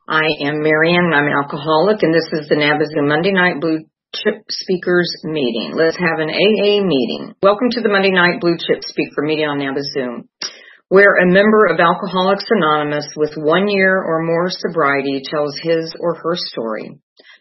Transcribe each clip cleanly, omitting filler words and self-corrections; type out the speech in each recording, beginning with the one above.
I am Marianne, and I'm an alcoholic, and this is the Navajo Monday Night Blue Chip Speakers Meeting. Let's have an AA meeting. Welcome to the Monday Night Blue Chip Speaker Meeting on Navajo, where a member of Alcoholics Anonymous with 1 year or more sobriety tells his or her story.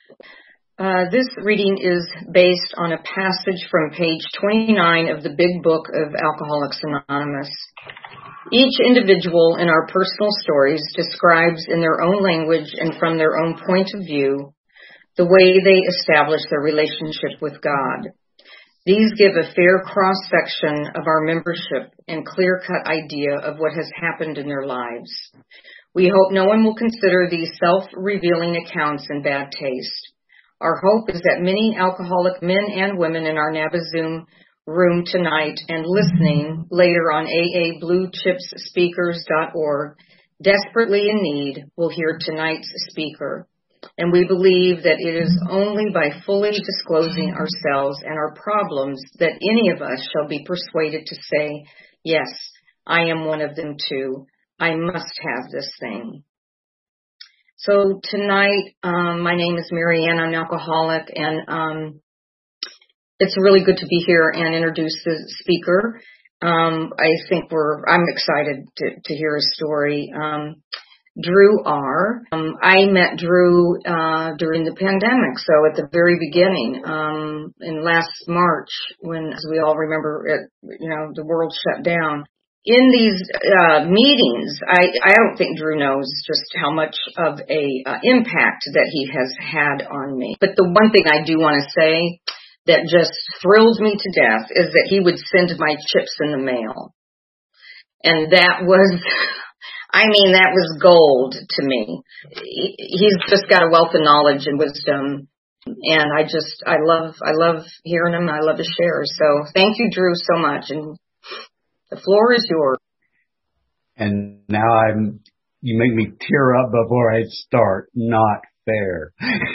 This reading is based on a passage from page 29 of the Big Book of Alcoholics Anonymous. Each individual in our personal stories describes in their own language and from their own point of view the way they establish their relationship with God. These give a fair cross-section of our membership and clear-cut idea of what has happened in their lives. We hope no one will consider these self-revealing accounts in bad taste. Our hope is that many alcoholic men and women in our Navajo room tonight and listening later on aabluechipsspeakers.org, desperately in need, will hear tonight's speaker. And we believe that it is only by fully disclosing ourselves and our problems that any of us shall be persuaded to say, yes, I am one of them too. I must have this thing. So tonight, my name is Marianne. I'm an alcoholic, and it's really good to be here and introduce the speaker. I'm excited to hear his story. Drew R. I met Drew during the pandemic, so at the very beginning, in last March, when, as we all remember, the world shut down. In these meetings, I don't think Drew knows just how much of a impact that he has had on me. But the one thing I do want to say that just thrills me to death is that he would send my chips in the mail. And that was, that was gold to me. He's just got a wealth of knowledge and wisdom. And I love hearing him. I love to share. So thank you, Drew, so much. And the floor is yours. And now you make me tear up before I start. Not fair.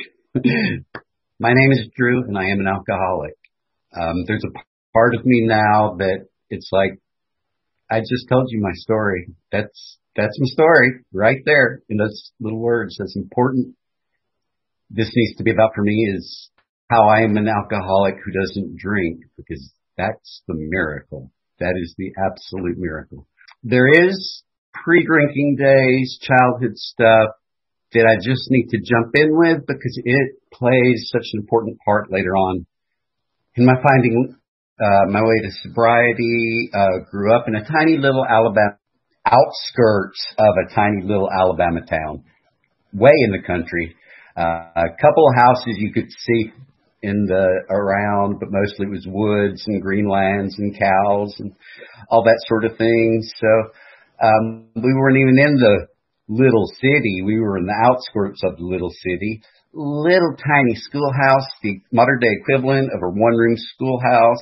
My name is Drew, and I am an alcoholic. There's a part of me now that it's like, I just told you my story. That's my story right there in those little words. That's important. This needs to be about for me is how I am an alcoholic who doesn't drink, because that's the miracle. That is the absolute miracle. There is pre-drinking days, childhood stuff that I just need to jump in with because it plays such an important part later on in my finding my way to sobriety. Grew up in a tiny little Alabama, outskirts of a tiny little Alabama town, way in the country. A couple of houses you could see in the around, but mostly it was woods and green lands and cows and all that sort of thing. So we weren't even in the little city. We were in the outskirts of the little city. Little tiny schoolhouse, the modern day equivalent of a one-room schoolhouse.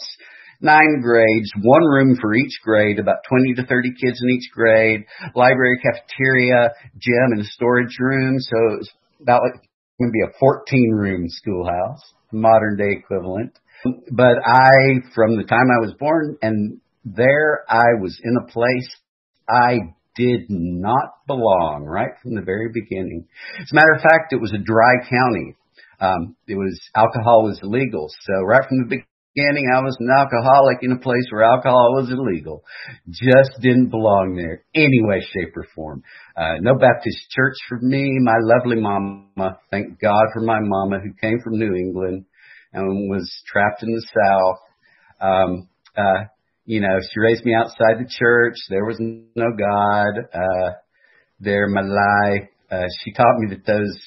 9 grades, 1 room for each grade, about 20 to 30 kids in each grade. Library, cafeteria, gym, and a storage room. So it was about like going to be a 14-room schoolhouse, modern day equivalent. But from the time I was born, and there I was in a place I did not belong right from the very beginning. As a matter of fact, it was a dry county. Alcohol was illegal. So right from the beginning, I was an alcoholic in a place where alcohol was illegal. Just didn't belong there any way, shape, or form. No Baptist church for me. My lovely mama, thank God for my mama who came from New England and was trapped in the South. She raised me outside the church. There was no God there in my life. She taught me that those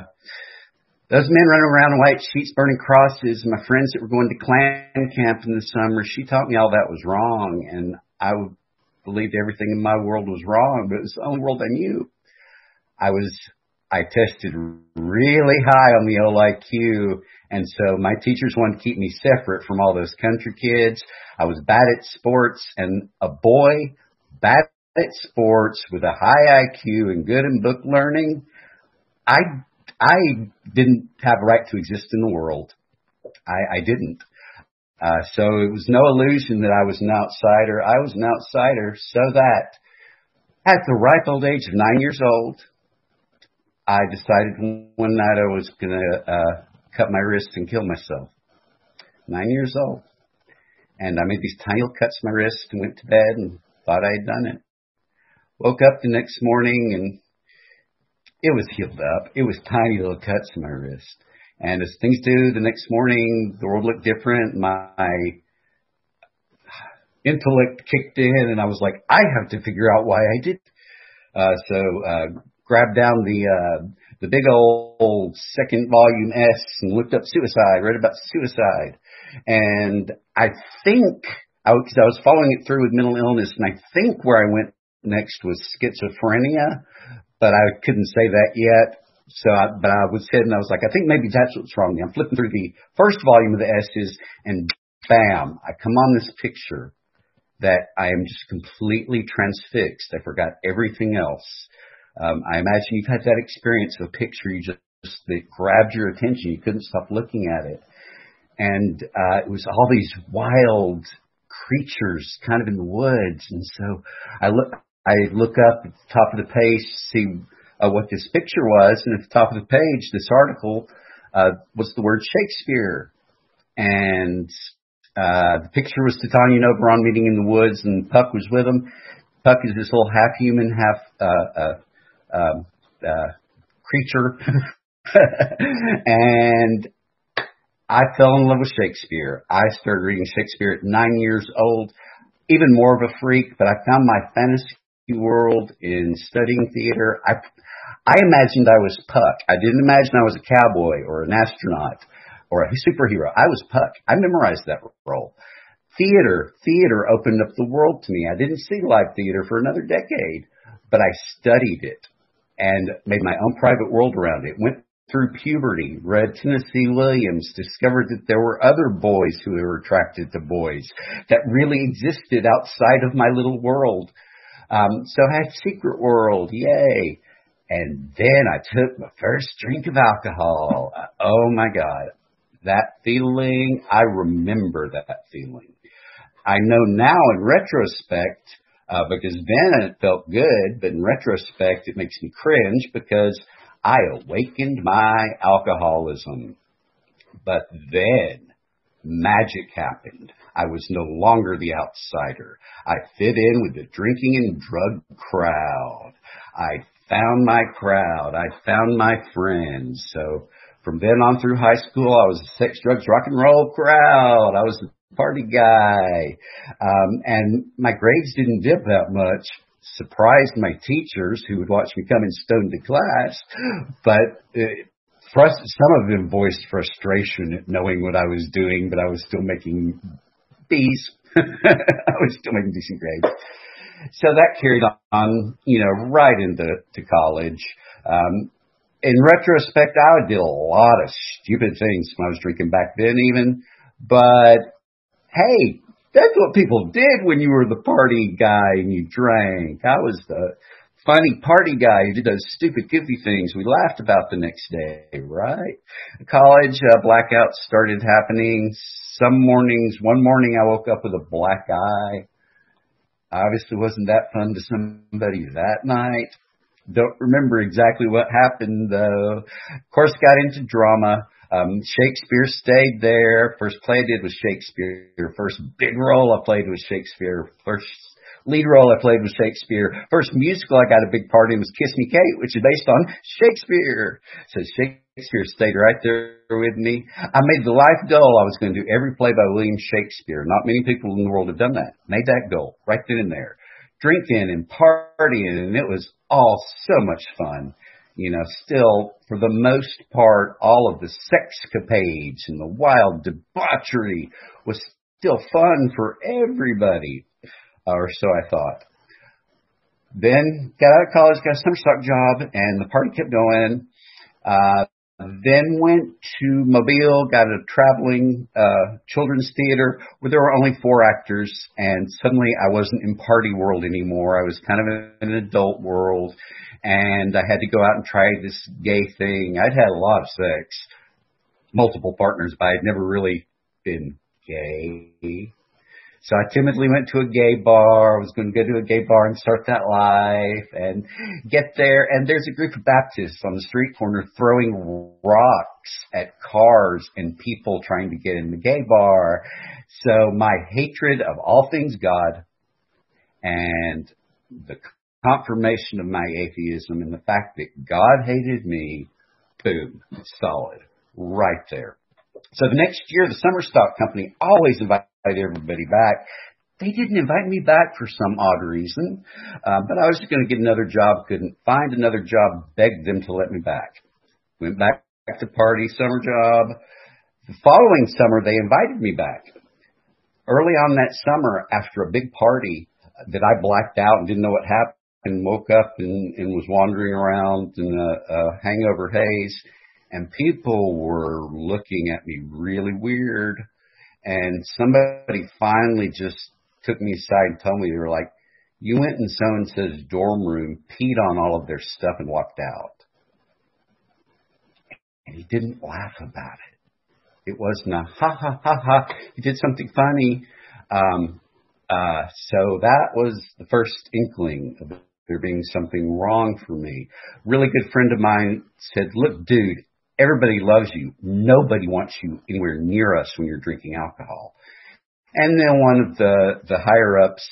men running around in white sheets, burning crosses, my friends that were going to Klan camp in the summer, she taught me all that was wrong. And I believed everything in my world was wrong, but it was the only world I knew. I tested really high on the old IQ, and so my teachers wanted to keep me separate from all those country kids. I was bad at sports, and a boy bad at sports with a high IQ and good in book learning, I didn't have a right to exist in the world. I didn't. So it was no illusion that I was an outsider. I was an outsider so that at the ripe old age of 9 years old, I decided one night I was going to cut my wrist and kill myself. 9 years old. And I made these tiny little cuts to my wrist and went to bed and thought I had done it. Woke up the next morning and it was healed up. It was tiny little cuts to my wrist. And as things do, the next morning, the world looked different. My intellect kicked in and I was like, I have to figure out why I did. So grabbed down the big old second volume S and looked up suicide, read about suicide. And I think, because I was following it through with mental illness, and I think where I went next was schizophrenia, but I couldn't say that yet. But I was sitting and I was like, I think maybe that's what's wrong. I'm flipping through the first volume of the S's and bam, I come on this picture that I am just completely transfixed. I forgot everything else. I imagine you've had that experience of a picture that grabbed your attention. You couldn't stop looking at it. And it was all these wild creatures kind of in the woods. And so I look up at the top of the page to see what this picture was. And at the top of the page, this article was the word Shakespeare. And the picture was Titania and Oberon meeting in the woods, and Puck was with them. Puck is this little half human, half creature. And I fell in love with Shakespeare. I started reading Shakespeare at 9 years old, even more of a freak, but I found my fantasy world in studying theater. I imagined I was Puck. I didn't imagine I was a cowboy or an astronaut or a superhero. I was Puck. I memorized that role. Theater opened up the world to me. I didn't see live theater for another decade, but I studied it and made my own private world around it. Went through puberty, read Tennessee Williams, discovered that there were other boys who were attracted to boys that really existed outside of my little world. So I had Secret World, yay. And then I took my first drink of alcohol. Oh my God. That feeling, I remember that feeling. I know now in retrospect, because then it felt good, but in retrospect it makes me cringe because I awakened my alcoholism. But then magic happened. I was no longer the outsider. I fit in with the drinking and drug crowd. I found my crowd. I found my friends. So from then on through high school, I was a sex, drugs, rock and roll crowd. I was the party guy. And my grades didn't dip that much. Surprised my teachers who would watch me come in stoned to class. But some of them voiced frustration at knowing what I was doing, but I was still making B's. I was still making decent grades. So that carried on, right into college. In retrospect, I did a lot of stupid things when I was drinking back then even. But, hey, that's what people did when you were the party guy and you drank. I was the funny party guy who did those stupid, goofy things we laughed about the next day, right? College blackouts started happening. One morning I woke up with a black eye. Obviously wasn't that fun to somebody that night. Don't remember exactly what happened, though. Of course, got into drama. Shakespeare stayed there. First play I did was Shakespeare. First big role I played was Shakespeare. First lead role I played was Shakespeare. First musical I got a big part in was Kiss Me Kate, which is based on Shakespeare. So Shakespeare stayed right there with me. I made the life goal I was going to do every play by William Shakespeare. Not many people in the world have done that. Made that goal right then and there. Drinking and partying, and it was all so much fun. Still, for the most part, all of the sexcapades and the wild debauchery was still fun for everybody, or so I thought. Then got out of college, got a summer stock job, and the party kept going. Then went to Mobile, got a traveling children's theater where there were only 4 actors, and suddenly I wasn't in party world anymore. I was kind of in an adult world, and I had to go out and try this gay thing. I'd had a lot of sex, multiple partners, but I'd never really been gay. So I timidly went to a gay bar. I was going to go to a gay bar and start that life and get there. And there's a group of Baptists on the street corner throwing rocks at cars and people trying to get in the gay bar. So my hatred of all things God and the confirmation of my atheism and the fact that God hated me, boom, solid, right there. So the next year, the summer stock company always invited everybody back. They didn't invite me back for some odd reason, but I was just going to get another job, couldn't find another job, begged them to let me back. Went back to party, summer job. The following summer, they invited me back. Early on that summer, after a big party that I blacked out and didn't know what happened, woke up and was wandering around in a hangover haze, and people were looking at me really weird. And somebody finally just took me aside and told me, they were like, you went in so-and-so's dorm room, peed on all of their stuff and walked out. And he didn't laugh about it. It wasn't a ha, ha, ha, ha. He did something funny. So that was the first inkling of there being something wrong for me. Really good friend of mine said, look, dude, everybody loves you. Nobody wants you anywhere near us when you're drinking alcohol. And then one of the higher-ups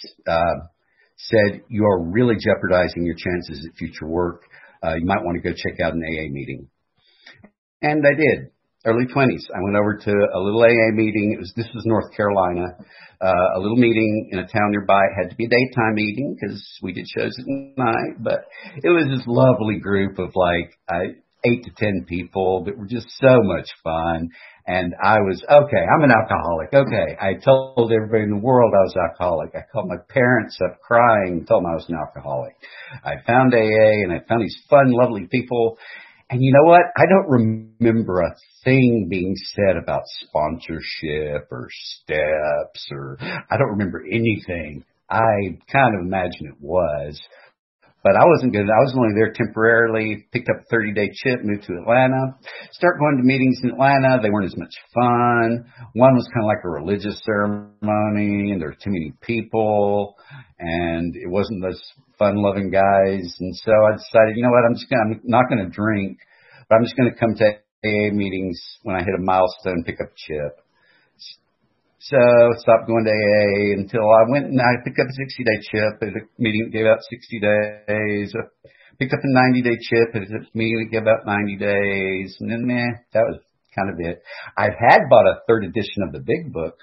said, you are really jeopardizing your chances at future work. You might want to go check out an AA meeting. And I did. Early 20s. I went over to a little AA meeting. This was North Carolina. A little meeting in a town nearby. It had to be a daytime meeting because we did shows at night. But it was this lovely group of 8 to 10 people that were just so much fun. And I was, okay, I'm an alcoholic. Okay. I told everybody in the world I was alcoholic. I called my parents up crying and told them I was an alcoholic. I found AA and I found these fun, lovely people. And you know what? I don't remember a thing being said about sponsorship or steps, or I don't remember anything. I kind of imagine it was. But I wasn't good. I was only there temporarily, picked up a 30-day chip, moved to Atlanta, started going to meetings in Atlanta. They weren't as much fun. One was kind of like a religious ceremony, and there were too many people, and it wasn't those fun-loving guys. And so I decided, you know what, I'm not going to drink, but I'm just going to come to AA meetings when I hit a milestone, pick up a chip. So I stopped going to AA until I went and I picked up a 60-day chip at a meeting that gave out 60 days. Picked up a 90-day chip at a meeting that gave out 90 days. And then, that was kind of it. I had bought a third edition of the Big Book,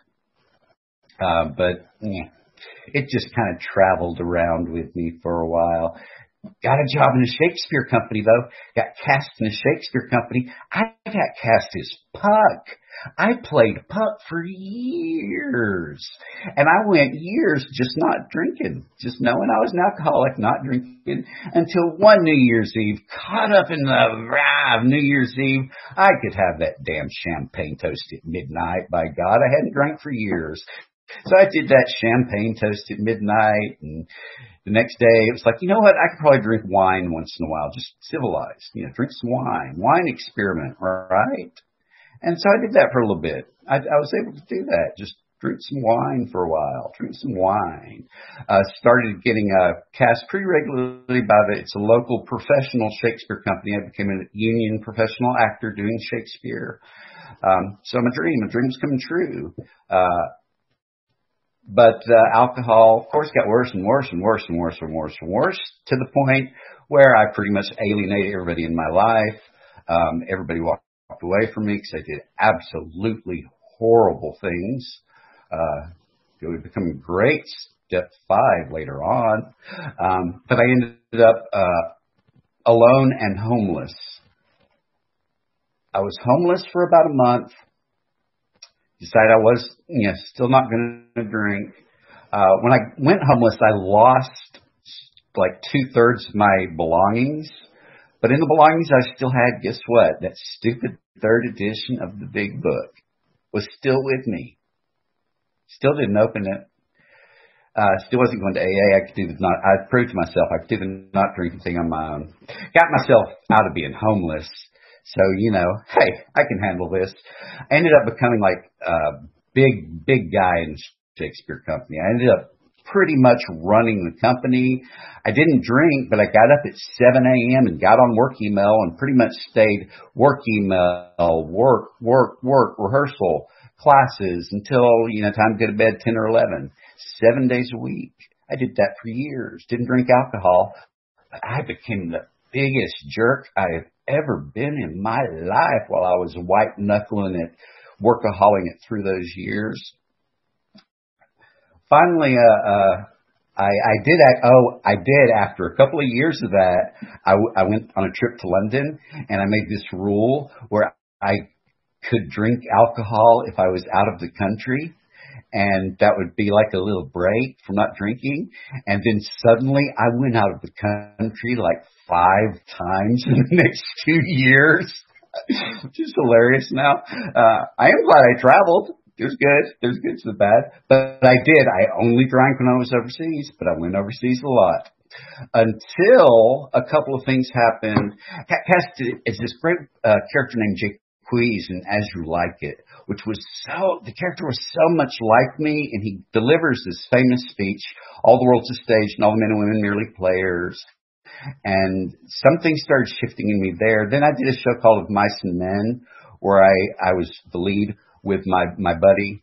but it just kind of traveled around with me for a while. Got a job in a Shakespeare company, though. Got cast in a Shakespeare company. I got cast as Puck. I played Puck for years. And I went years just not drinking, just knowing I was an alcoholic, not drinking, until one New Year's Eve, caught up in the rah of New Year's Eve. I could have that damn champagne toast at midnight, by God. I hadn't drank for years. So I did that champagne toast at midnight, and the next day it was like, you know what, I could probably drink wine once in a while, just civilized, drink some wine experiment, right? And so I did that for a little bit. I was able to do that, just drink some wine for a while, drink some wine. Started getting cast pretty regularly it's a local professional Shakespeare company. I became a union professional actor doing Shakespeare. So my dream's coming true. But alcohol, of course, got worse and worse and worse and worse and worse and worse, to the point where I pretty much alienated everybody in my life. Everybody walked away from me because I did absolutely horrible things. It would become great step 5 later on. But I ended up alone and homeless. I was homeless for about a month. Decided I was, still not going to drink. When I went homeless, I lost like 2/3 of my belongings. But in the belongings I still had, guess what? That stupid third edition of the Big Book was still with me. Still didn't open it. Still wasn't going to AA. I proved to myself I could do the not drinking thing on my own. Got myself out of being homeless. So, hey, I can handle this. I ended up becoming like a big guy in Shakespeare Company. I ended up pretty much running the company. I didn't drink, but I got up at 7 a.m. and got on work email and pretty much stayed work email, work, rehearsal, classes until, time to go to bed, 10 or 11, 7 days a week. I did that for years. Didn't drink alcohol. But I became the biggest jerk I have ever been in my life while I was white knuckling it, workaholing it through those years. Finally, I did after a couple of years of that, I went on a trip to London and I made this rule where I could drink alcohol if I was out of the country. And that would be like a little break from not drinking. And then suddenly I went out of the country like 5 times in the next 2 years, which is hilarious now. I am glad I traveled. There's good. There's good to the bad. But I did. I only drank when I was overseas, but I went overseas a lot. Until a couple of things happened. Cast is this great character named Jake Quies in As You Like It, which was the character was so much like me, and he delivers this famous speech, all the world's a stage and all the men and women merely players. And something started shifting in me there. Then I did a show called Of Mice and Men, where I was the lead with my buddy,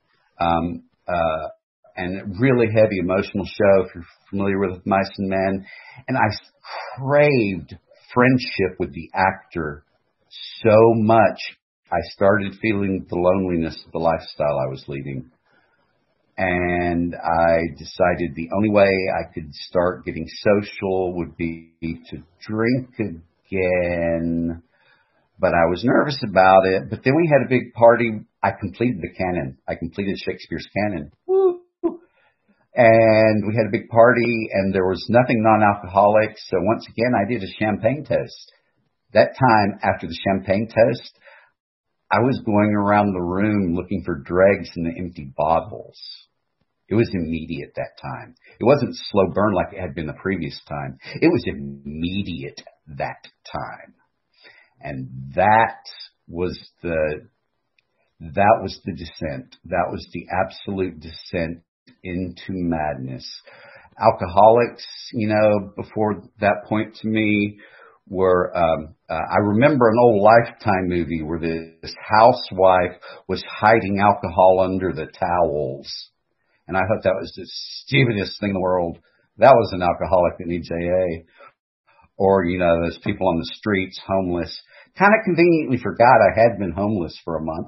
and a really heavy emotional show, if you're familiar with Mice and Men. And I craved friendship with the actor so much, I started feeling the loneliness of the lifestyle I was leading. And I decided the only way I could start getting social would be to drink again. But I was nervous about it. But then we had a big party. I completed the canon. I completed Shakespeare's canon. Woo! And we had a big party, and there was nothing non-alcoholic. So once again, I did a champagne toast. That time, after the champagne toast, I was going around the room looking for dregs in the empty bottles. It was immediate that time. It wasn't slow burn like it had been the previous time. It was immediate that time. And that was the descent. That was the absolute descent into madness. Alcoholics, before that point to me were, I remember an old Lifetime movie where this housewife was hiding alcohol under the towels. And I thought that was the stupidest thing in the world. That was an alcoholic that needs AA. Or, those people on the streets, homeless. Kind of conveniently forgot I had been homeless for a month.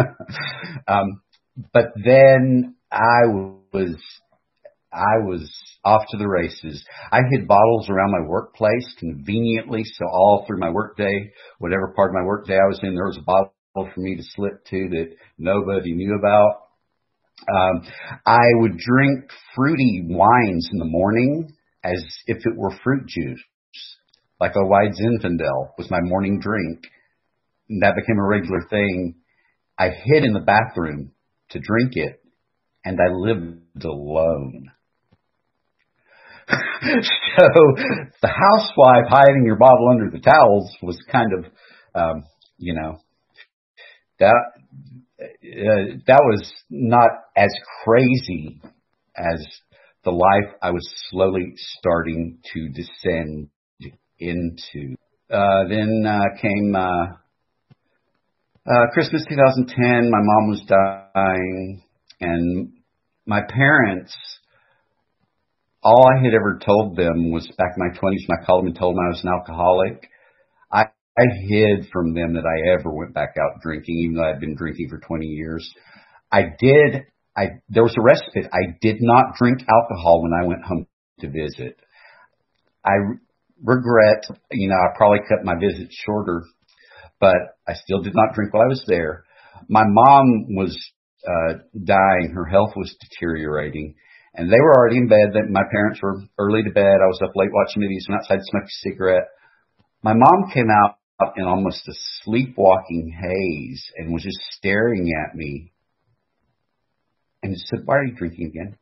But then I was off to the races. I hid bottles around my workplace conveniently, so all through my workday, whatever part of my workday I was in, there was a bottle for me to slip to that nobody knew about. I would drink fruity wines in the morning as if it were fruit juice, like a White Zinfandel was my morning drink. And that became a regular thing. I hid in the bathroom to drink it, and I lived alone. So the housewife hiding your bottle under the towels was kind of, that was not as crazy as the life I was slowly starting to descend into. Then came Christmas 2010. My mom was dying, and my parents, all I had ever told them was back in my 20s when I called them and told them I was an alcoholic. I hid from them that I ever went back out drinking, even though I'd been drinking for 20 years. There was a respite. I did not drink alcohol when I went home to visit. I regret, I probably cut my visits shorter, but I still did not drink while I was there. My mom was dying. Her health was deteriorating, and they were already in bed. My parents were early to bed. I was up late watching movies and outside smoking a cigarette. My mom came out in almost a sleepwalking haze and was just staring at me and said, "Why are you drinking again?"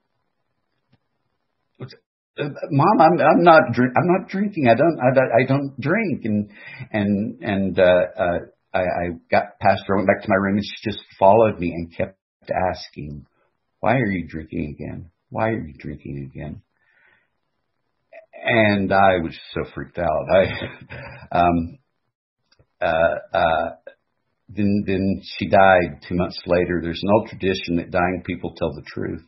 Mom, I'm not drinking. I don't drink. And I got past her, went back to my room, and she just followed me and kept asking, Why are you drinking again? Why are you drinking again? And I was so freaked out. Then she died 2 months later. There's an old tradition that dying people tell the truth.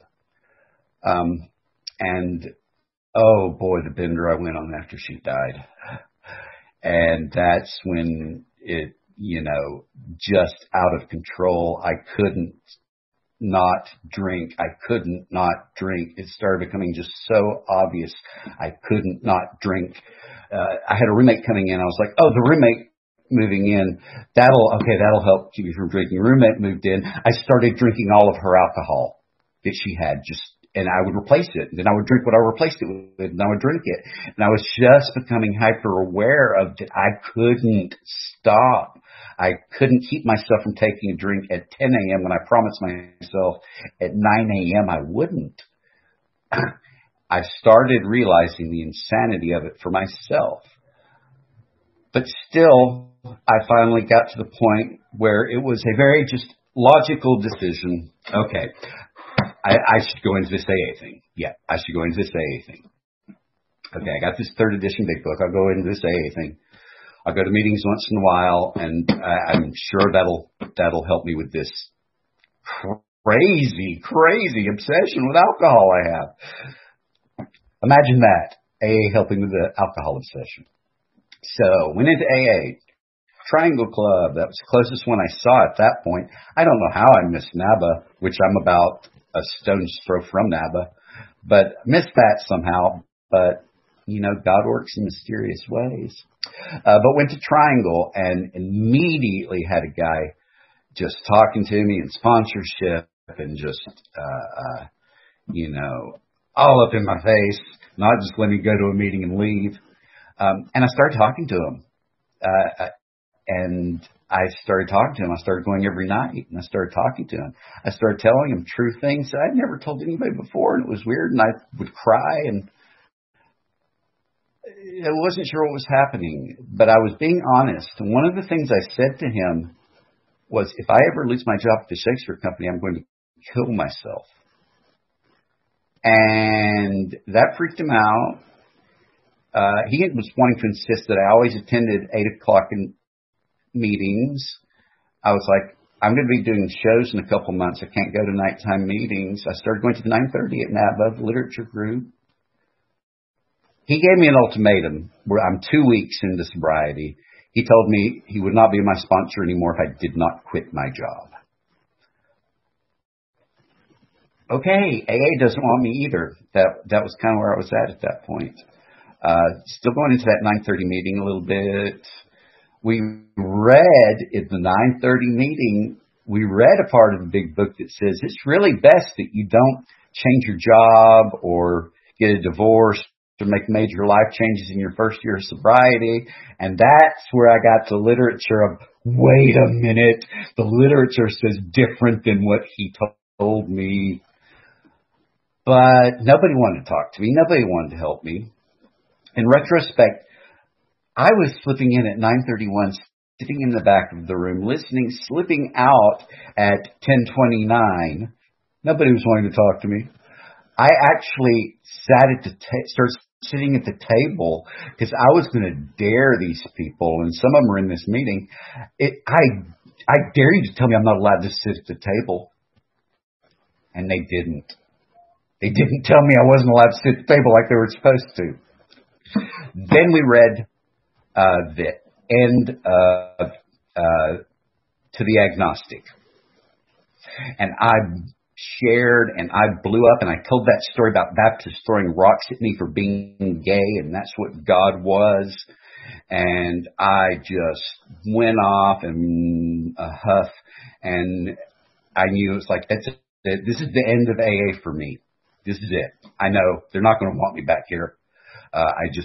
And oh boy, the bender I went on after she died. And that's when it, just out of control. I couldn't not drink. I couldn't not drink. It started becoming just so obvious. I couldn't not drink. I had a roommate coming in. I was like, oh, the roommate moving in, that'll help keep you from drinking. Roommate moved in. I started drinking all of her alcohol that she had, and I would replace it. And then I would drink what I replaced it with, and I would drink it. And I was just becoming hyper aware of that I couldn't stop. I couldn't keep myself from taking a drink at 10 a.m. when I promised myself at 9 a.m. I wouldn't. I started realizing the insanity of it for myself. But still, I finally got to the point where it was a very just logical decision. Okay, I should go into this AA thing. Yeah, I should go into this AA thing. Okay, I got this 3rd edition big book. I'll go into this AA thing. I'll go to meetings once in a while, and I'm sure that'll help me with this crazy obsession with alcohol I have. Imagine that, AA helping with the alcohol obsession. So, went into AA, Triangle Club. That was the closest one I saw at that point. I don't know how I missed NABA, which I'm about a stone's throw from NABA, but missed that somehow. But, God works in mysterious ways. But went to Triangle and immediately had a guy just talking to me in sponsorship and just, all up in my face, not just let me go to a meeting and leave. And I started talking to him. And I started talking to him. I started going every night, and I started talking to him. I started telling him true things that I'd never told anybody before, and it was weird, and I would cry, and I wasn't sure what was happening, but I was being honest. And one of the things I said to him was, if I ever lose my job at the Shakespeare Company, I'm going to kill myself. And that freaked him out. He was wanting to insist that I always attended 8 o'clock in meetings. I was like, I'm going to be doing shows in a couple months. I can't go to nighttime meetings. I started going to the 9:30 at NABA, the literature group. He gave me an ultimatum where I'm 2 weeks into sobriety. He told me he would not be my sponsor anymore if I did not quit my job. Okay, AA doesn't want me either. That was kind of where I was at that point. Still going into that 9:30 meeting a little bit. We read in the 9:30 meeting, we read a part of the big book that says it's really best that you don't change your job or get a divorce or make major life changes in your first year of sobriety. And that's where I got the literature of, wait a minute, the literature says different than what he told me. But nobody wanted to talk to me. Nobody wanted to help me. In retrospect, I was slipping in at 9:31, sitting in the back of the room, listening, slipping out at 10:29. Nobody was wanting to talk to me. I actually started sitting at the table because I was going to dare these people, and some of them were in this meeting. I dare you to tell me I'm not allowed to sit at the table. And they didn't. They didn't tell me I wasn't allowed to sit at the table like they were supposed to. Then we read the end of To the Agnostic. And I shared and I blew up and I told that story about Baptists throwing rocks at me for being gay, and that's what God was. And I just went off in a huff, and I knew it was like, this is the end of AA for me. This is it. I know they're not going to want me back here. I just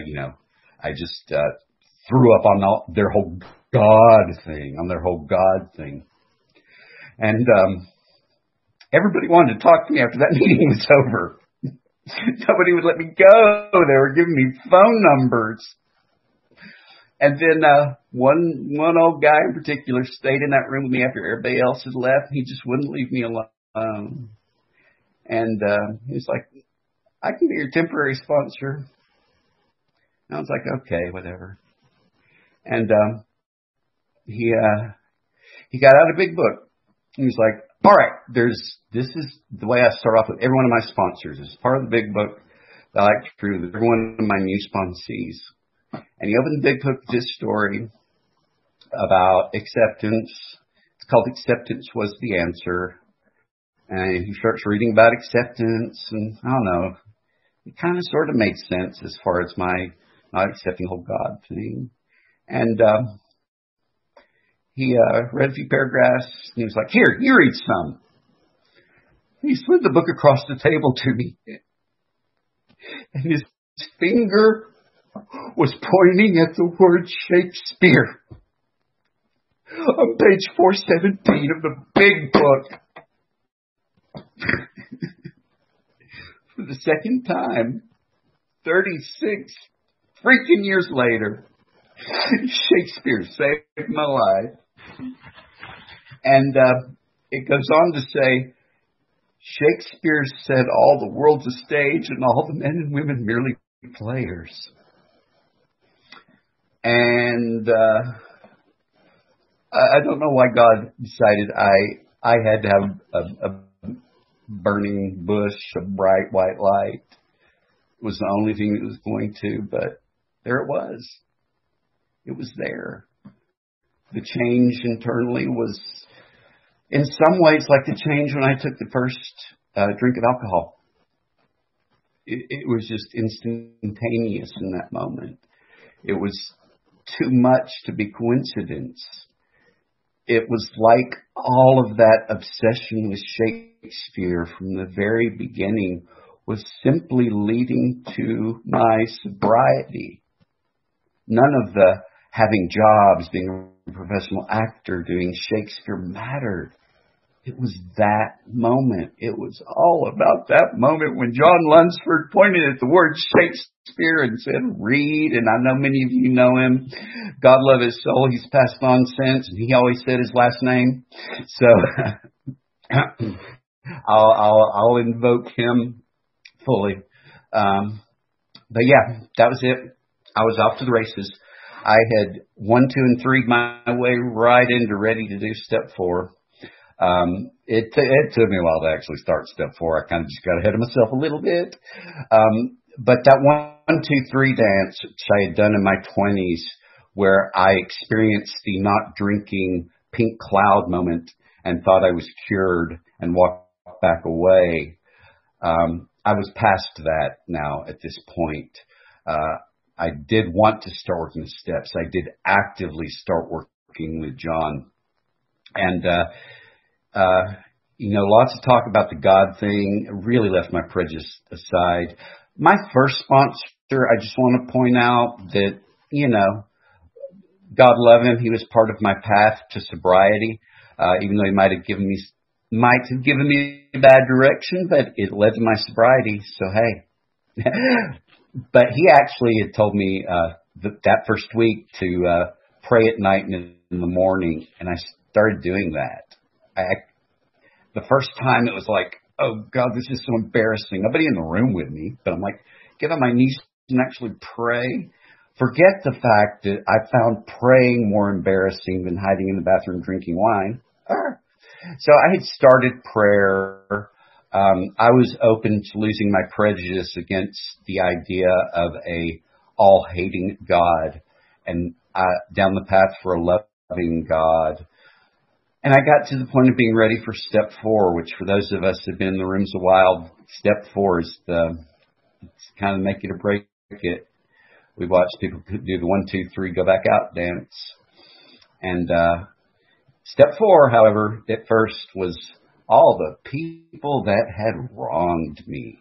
threw up on their whole God thing, and everybody wanted to talk to me after that meeting was over. Nobody would let me go. They were giving me phone numbers. And then one old guy in particular stayed in that room with me after everybody else had left. He just wouldn't leave me alone. And he was like, I can be your temporary sponsor. And I was like, okay, whatever. And he got out a big book. He was like, all right, this is the way I start off with every one of my sponsors. It's part of the big book that I like to prove with every one of my new sponsees. And he opened the big book with this story about acceptance. It's called Acceptance Was the Answer. And he starts reading about acceptance, and I don't know, it kind of sort of made sense as far as my not accepting whole God thing. And he read a few paragraphs, and he was like, here, you read some. He slid the book across the table to me, and his finger was pointing at the word Shakespeare on page 417 of the big book. For the second time, 36 freaking years later, Shakespeare saved my life. And it goes on to say, Shakespeare said all the world's a stage and all the men and women merely players. And I don't know why God decided I had to have a burning bush, a bright white light. It was the only thing it was going to, but there it was. It was there. The change internally was, in some ways, like the change when I took the first drink of alcohol. It was just instantaneous in that moment. It was too much to be coincidence. It was like all of that obsession with Shakespeare from the very beginning was simply leading to my sobriety. None of the having jobs, being a professional actor, doing Shakespeare mattered. It was that moment. It was all about that moment when John Lunsford pointed at the word Shakespeare and said, read. And I know many of you know him. God love his soul. He's passed on since, and he always said his last name. So I'll invoke him fully. But yeah, that was it. I was off to the races. I had 1, 2, and 3 my way right into ready to do step 4. It took me a while to actually start step 4. I kind of just got ahead of myself a little bit. But that 1, 2, 3 dance, which I had done in my 20s, where I experienced the not drinking pink cloud moment and thought I was cured and walked back away. I was past that now at this point. I did want to start working the steps. I did actively start working with John. And, lots of talk about the God thing. It really left my prejudice aside. My first sponsor, I just want to point out that, God love him. He was part of my path to sobriety, even though he might have given me a bad direction, but it led to my sobriety. So, hey. But he actually had told me that first week to pray at night and in the morning, and I started doing that. The first time it was like, oh God, this is so embarrassing. Nobody in the room with me, but I'm like, get on my knees and actually pray. Forget the fact that I found praying more embarrassing than hiding in the bathroom drinking wine. So I had started prayer. I was open to losing my prejudice against the idea of a all-hating God and down the path for a loving God. And I got to the point of being ready for step 4, which for those of us who have been in the rooms a while, step 4 is it's kind of make it or break it. We watched people do the 1, 2, 3, go back out dance. And step 4, however, at first was all the people that had wronged me.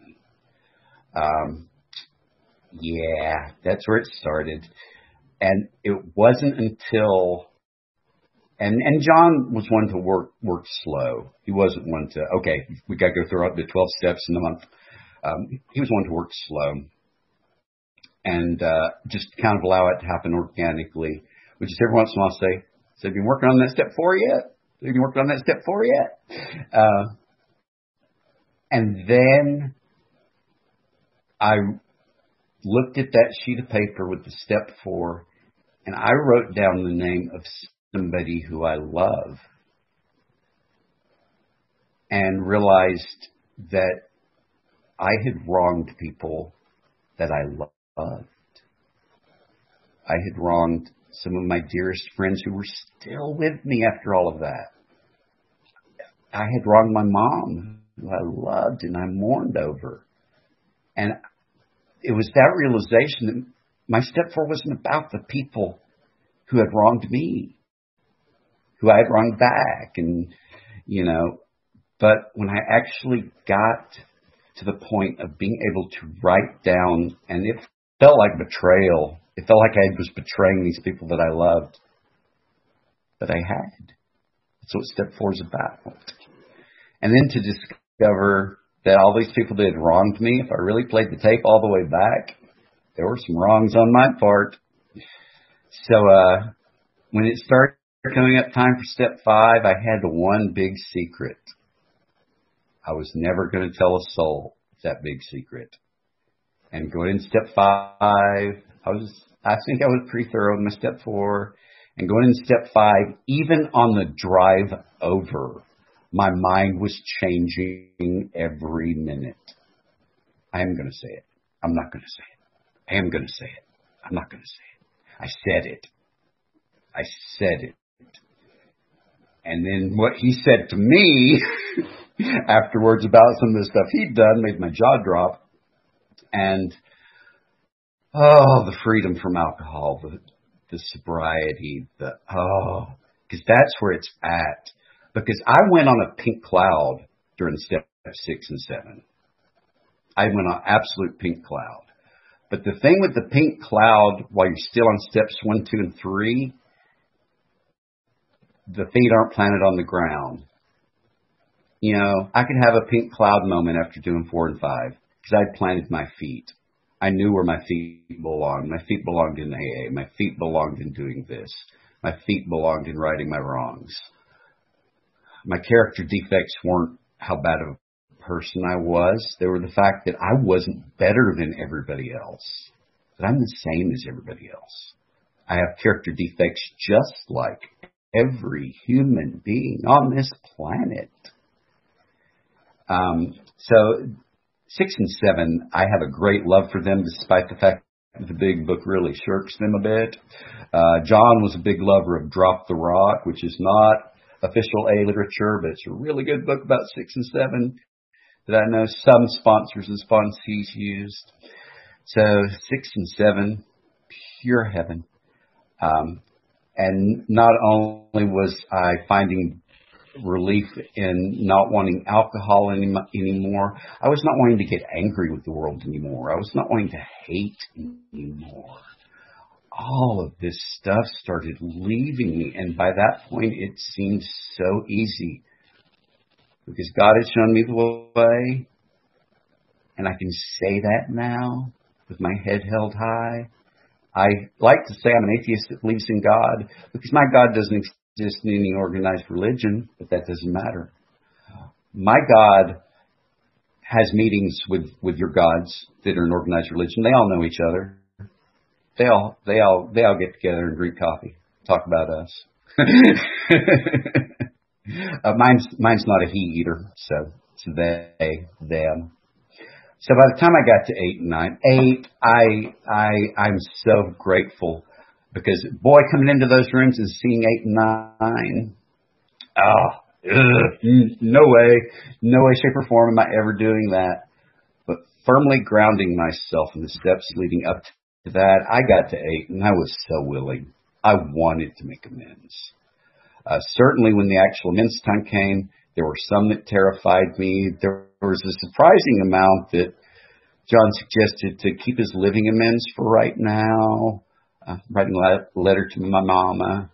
Yeah, that's where it started. And it wasn't until, and John was one to work slow. He wasn't one to, okay, we got to go through up to 12 steps in a month. He was one to work slow and just kind of allow it to happen organically. We just every once in a while say, so have you been working on that step 4 yet? Have you been working on that step 4 yet? And then I looked at that sheet of paper with the step 4, and I wrote down the name of somebody who I love and realized that I had wronged people that I loved. I had wronged some of my dearest friends who were still with me after all of that. I had wronged my mom, who I loved and I mourned over. And it was that realization that my step 4 wasn't about the people who had wronged me, who I had wronged back. And, but when I actually got to the point of being able to write down, and it felt like betrayal. It felt like I was betraying these people that I loved. But I had. That's what step 4 is about. And then to discover that all these people that had wronged me, if I really played the tape all the way back, there were some wrongs on my part. So when it started coming up time for step 5, I had one big secret. I was never going to tell a soul that big secret. And going in step 5, I think I was pretty thorough in my step 4. And going in step 5, even on the drive over, my mind was changing every minute. I am going to say it. I'm not going to say it. I am going to say it. I'm not going to say it. I said it. I said it. And then what he said to me afterwards about some of the stuff he'd done made my jaw drop. And, the freedom from alcohol, the sobriety, because that's where it's at. Because I went on a pink cloud during step 6 and 7. I went on absolute pink cloud. But the thing with the pink cloud, while you're still on steps 1, 2, and 3, the feet aren't planted on the ground. I could have a pink cloud moment after doing 4 and 5 because I'd planted my feet. I knew where my feet belonged. My feet belonged in AA. My feet belonged in doing this. My feet belonged in righting my wrongs. My character defects weren't how bad of a person I was. They were the fact that I wasn't better than everybody else. That I'm the same as everybody else. I have character defects just like every human being on this planet. So 6 and 7, I have a great love for them, despite the fact that the big book really shirks them a bit. John was a big lover of Drop the Rock, which is not official A literature, but it's a really good book about 6 and 7 that I know some sponsors and sponsees used. So 6 and 7, pure heaven. And not only was I finding relief in not wanting alcohol anymore, I was not wanting to get angry with the world anymore. I was not wanting to hate anymore. All of this stuff started leaving me, and by that point it seemed so easy because God had shown me the way, and I can say that now with my head held high. I like to say I'm an atheist that believes in God because my God doesn't exist in any organized religion, but that doesn't matter. My God has meetings with your gods that are an organized religion. They all know each other. They all get together and drink coffee, talk about us. Mine's not a he eater, so it's they, them. So by the time I got to 8 and 9, I'm so grateful because boy, coming into those rooms and seeing 8 and 9, no way, shape or form am I ever doing that. But firmly grounding myself in the steps leading up to that, I got to 8 and I was so willing. I wanted to make amends. Certainly when the actual amends time came, there were some that terrified me. There was a surprising amount that John suggested to keep his living amends for right now. Writing a letter to my mama.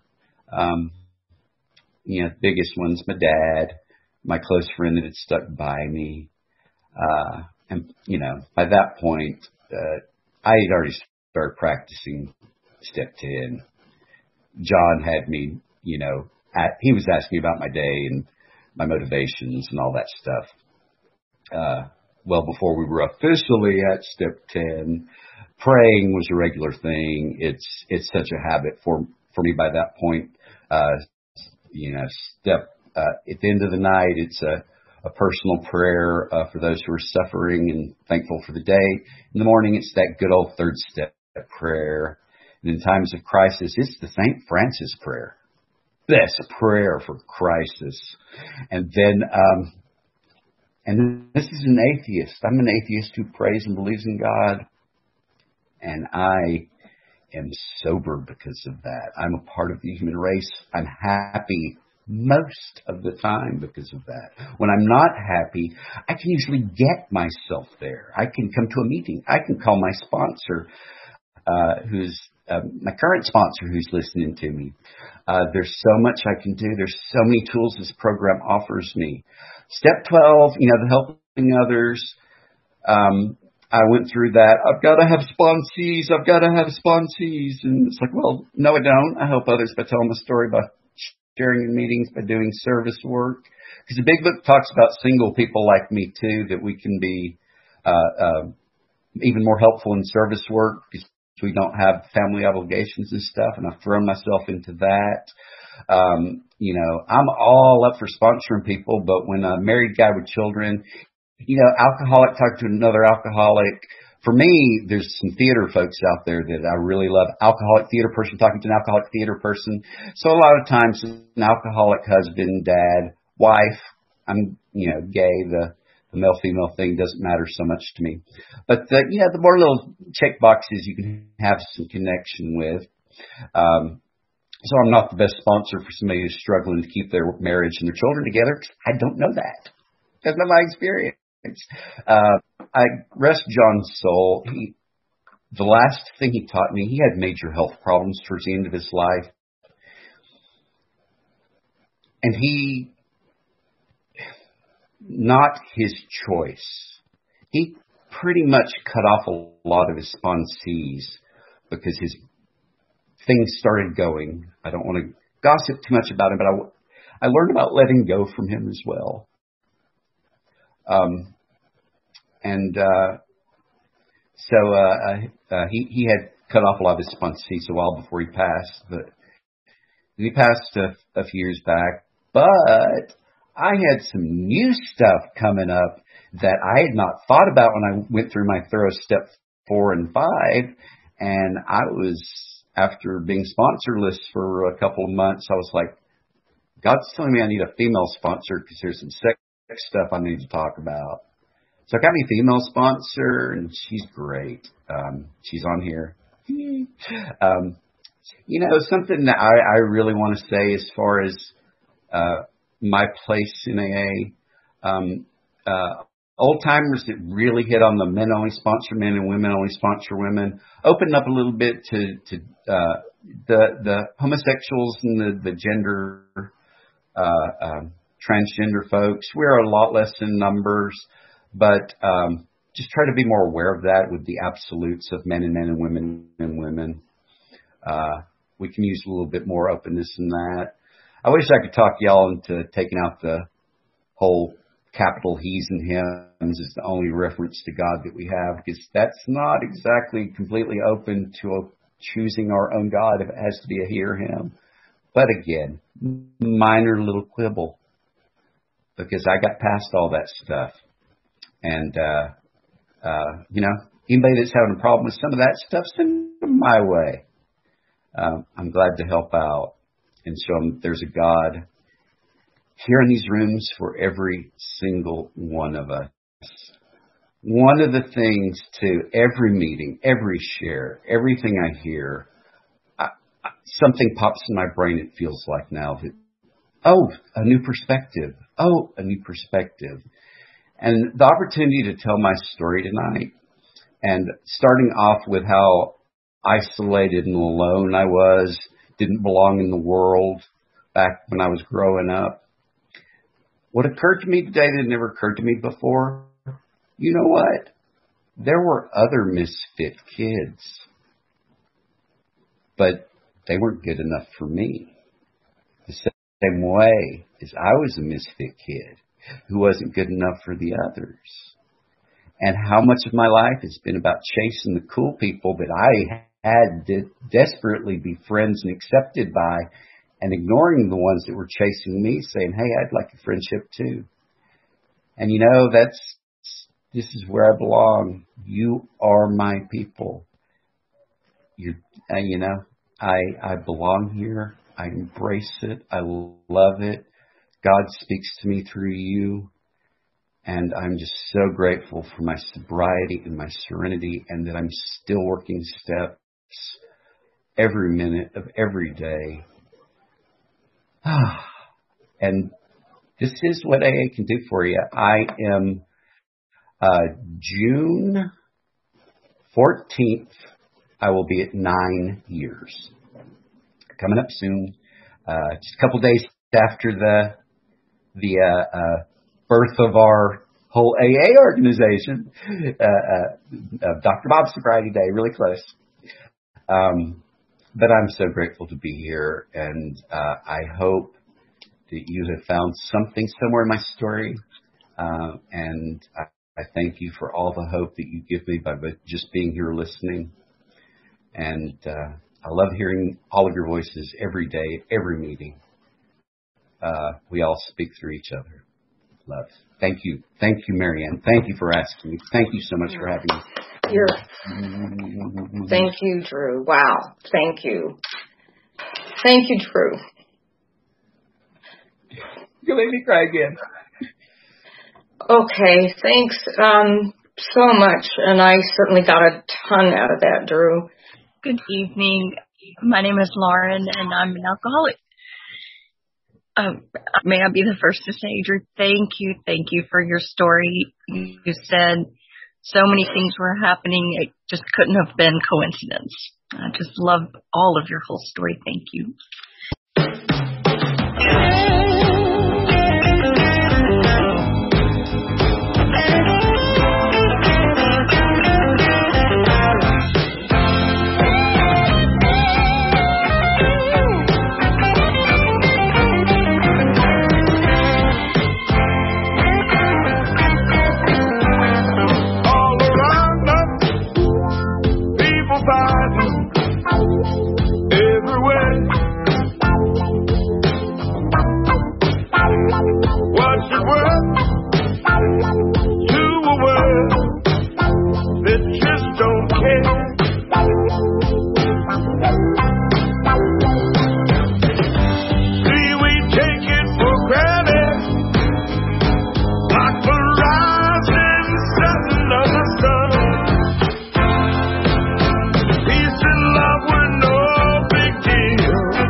The biggest one's my dad, my close friend that had stuck by me. And by that point, I had already started practicing step 10. John had me, he was asking me about my day and my motivations and all that stuff. well, before we were officially at step 10, praying was a regular thing. It's such a habit for me by that point. Step at the end of the night, it's a personal prayer for those who are suffering and thankful for the day. In the morning, it's that good old third step prayer. And in times of crisis, it's the St. Francis prayer. Best prayer for crisis. And then, and this is an atheist. I'm an atheist who prays and believes in God. And I am sober because of that. I'm a part of the human race. I'm happy most of the time because of that. When I'm not happy, I can usually get myself there. I can come to a meeting. I can call my sponsor, who's my current sponsor who's listening to me. There's so much I can do. There's so many tools this program offers me. Step 12, the helping others. I went through that. I've got to have sponsees. I've got to have sponsees. And it's like, well, no, I don't. I help others by telling the story, by sharing in meetings, by doing service work. Because the big book talks about single people like me, too, that we can be even more helpful in service work because we don't have family obligations and stuff. And I've thrown myself into that. I'm all up for sponsoring people, but when a married guy with children, alcoholic talking to another alcoholic. For me, there's some theater folks out there that I really love. Alcoholic theater person talking to an alcoholic theater person. So a lot of times an alcoholic husband, dad, wife, I'm, gay, the male-female thing doesn't matter so much to me. But, the more little check boxes you can have some connection with. So I'm not the best sponsor for somebody who's struggling to keep their marriage and their children together. I don't know that. That's not my experience. I rest John's soul. The last thing he taught me, he had major health problems towards the end of his life. And he, not his choice, he pretty much cut off a lot of his sponsees because his things started going. I don't want to gossip too much about him, but I learned about letting go from him as well. He had cut off a lot of his sponsees a while before he passed, but he passed a few years back. But I had some new stuff coming up that I had not thought about when I went through my thorough step 4 and 5. And I was, after being sponsorless for a couple of months, I was like, God's telling me I need a female sponsor because there's some sex stuff I need to talk about. So I got me a female sponsor, and she's great. She's on here. Something that I really want to say as far as my place in AA, old timers that really hit on the men only sponsor men and women only sponsor women, opened up a little bit to the homosexuals and the gender transgender folks. We're a lot less in numbers, but just try to be more aware of that with the absolutes of men and men and women and women. We can use a little bit more openness in that. I wish I could talk y'all into taking out the whole capital he's and hims is the only reference to God that we have, because that's not exactly completely open to choosing our own God if it has to be a he or him. But again, minor little quibble, because I got past all that stuff. And, anybody that's having a problem with some of that stuff, send them my way. I'm glad to help out and show them there's a God here in these rooms for every single one of us. One of the things to every meeting, every share, everything I hear, something pops in my brain, it feels like now, that, a new perspective. A new perspective. And the opportunity to tell my story tonight, and starting off with how isolated and alone I was, didn't belong in the world back when I was growing up. What occurred to me today that never occurred to me before, you know what? There were other misfit kids, but they weren't good enough for me. The same way as I was a misfit kid. who wasn't good enough for the others. And how much of my life has been about chasing the cool people that I had to desperately be friends and accepted by, and ignoring the ones that were chasing me, saying, hey, I'd like a friendship too. And this is where I belong. You are my people. I belong here. I embrace it. I love it. God speaks to me through you. And I'm just so grateful for my sobriety and my serenity, and that I'm still working steps every minute of every day. And this is what AA can do for you. I am June 14th. I will be at 9 years. Coming up soon. Just a couple days after the birth of our whole AA organization. Dr. Bob's Sobriety Day, really close. But I'm so grateful to be here, and I hope that you have found something somewhere in my story. And I thank you for all the hope that you give me by just being here listening. And I love hearing all of your voices every day, every meeting. We all speak through each other. Love. Thank you. Thank you, Marianne. Thank you for asking me. Thank you so much for having me. Thank you, Drew. Wow. Thank you. Thank you, Drew. You made me cry again. Okay. Thanks so much. And I certainly got a ton out of that, Drew. Good evening. My name is Lauren, and I'm an alcoholic. May I be the first to say, Drew, thank you for your story. You said so many things were happening. It just couldn't have been coincidence. I just love all of your whole story. Thank you. Peace and love were no big deal.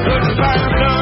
Put your fire blow.